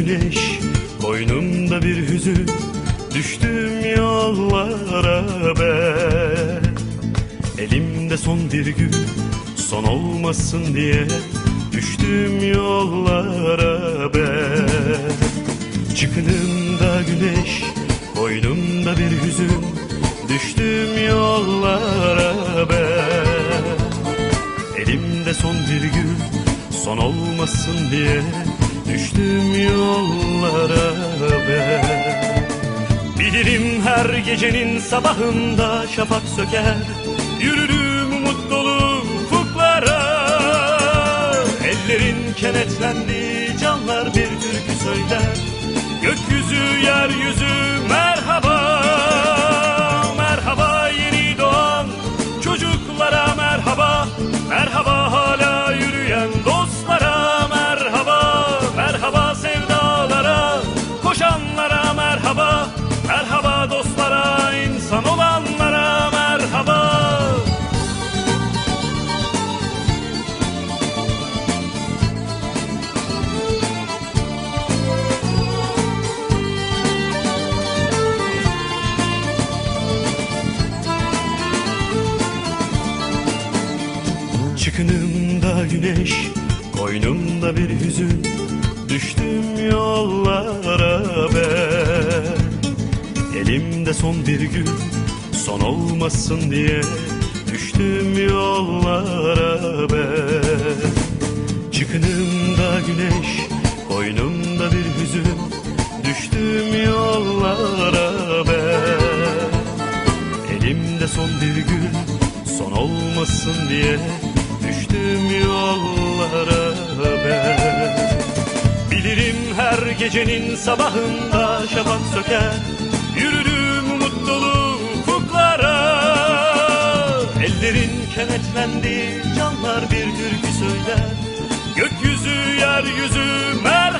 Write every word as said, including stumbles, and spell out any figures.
güneş, koynumda bir hüzün. Düştüm yollara ben, elimde son bir gün, son olmasın diye. Düştüm yollara ben. Çıkınımda güneş, koynumda bir hüzün. Düştüm yollara ben, elimde son bir gün, son olmasın diye. Düştüm yollara ben. Bilirim her gecenin sabahında şafak söker, yürürüm umut dolu ufuklara. Ellerin kenetlendi, canlar bir türkü söyler. Gökyüzü, yeryüzü merhaba. Merhaba yeni doğan çocuklara merhaba. Merhaba hala yürüyen dostlara merhaba. Merhaba sevdalara koşanlara merhaba. Merhaba dostlara, insan olanlara merhaba. Çıkınımda güneş, koynumda bir hüzün. Düştüm yollara ben, elimde son bir gün, son olmasın diye. Düştüm yollara ben. Çıkınımda güneş, koynumda bir hüzün. Düştüm yollara ben, elimde son bir gün, son olmasın diye. Düştüm yollara ben. Bilirim her gecenin sabahında şafak söker, yürürüm umut dolu ufuklara. Ellerin kenetlendi, canlar bir türkü söyler. Gökyüzü, yeryüzü mer